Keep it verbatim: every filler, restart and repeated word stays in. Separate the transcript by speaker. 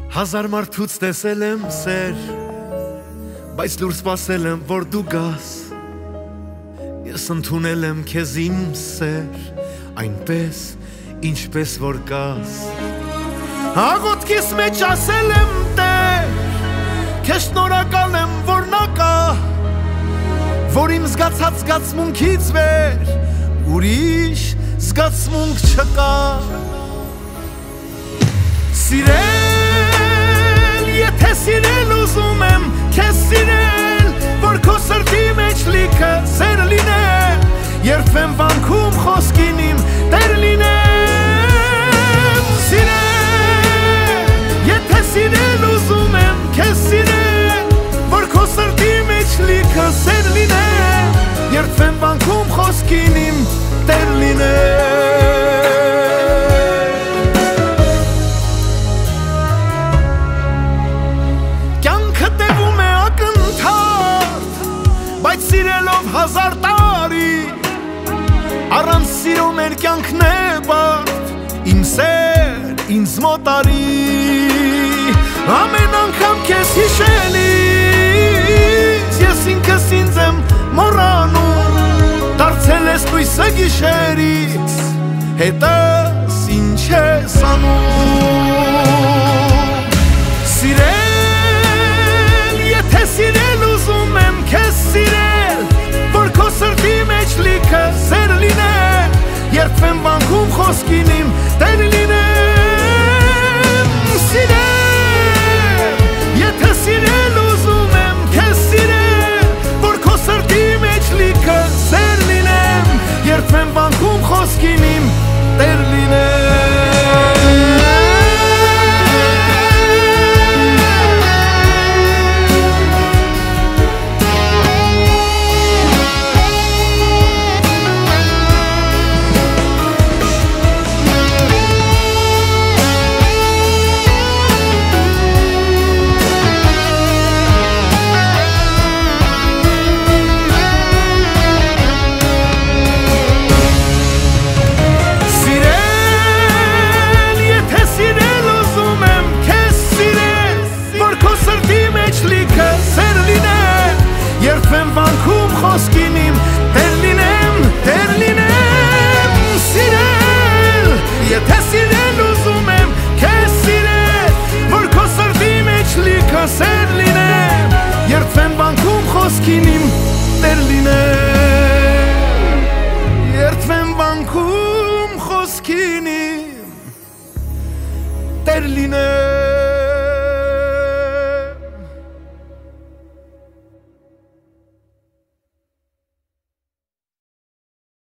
Speaker 1: Հազար մարդուց տեսել եմ սեր, բայց լուր սպասել եմ, որ դու գաս։ Ես ընդունել եմ քեզ իմ սեր, այնպես, ինչպես որ կաս։ Աղոթքիս մեջ ասել եմ Տեր, քեզ շնորհակալ եմ, որ նա կա, որ իմ զգացած զգացմունքից վեր ուրիշ զգացմունք չկա։ Սիրել, եթե սիրել ուզում եմ, քեզ սիրել, որ քո սրտի մեջ լիքը սեր լինել, երբեմ վանքում խոսքին իմ տեր լինեմ։ Սիրել, եթե սիրել ուզում եմ, քեզ սիրել, որ քո սրտի մեջ լիքը սեր լինել, երբեմ վանքում խոսքին իմ տեր լինել։ Բայց սիրելով հազար տարի, առանց սիրո մեր կյանքն է բարդ, իմ սեր ինձ մոտ արի, ամեն անգամ քեզ հիշելիս, ես ինքս ինձ եմ մոռանում, դարձել ես լույսը գիշերից, հետս ինչ ես անում։ Սիրել, եթե սիրել ուզում եմ, քեզ սիրել, որ քո սրտի մեջ լիքը սեր լինել, երբեմ վանքում խոսքին իմ տեր լինեմ։ Սիրել, եթե սիրել ուզում եմ, քեզ սիրել, որ քո սրտի մեջ լիքը սեր լինեմ, երբեմ վանքում խոսքին իմ տեր լինեմ։ Երբեմ վանքում խոսքին իմ տեր լինեմ, տեր լինեմ։ Սիրել, եթե սիրել ուզում եմ, քեզ սիրել, որ քո սրտի մեջ լիքը սեր լինեմ, երբեմ վանքում խոսքին իմ տեր լինեմ, երբեմ վանքում խոսքին իմ տեր լինեմ։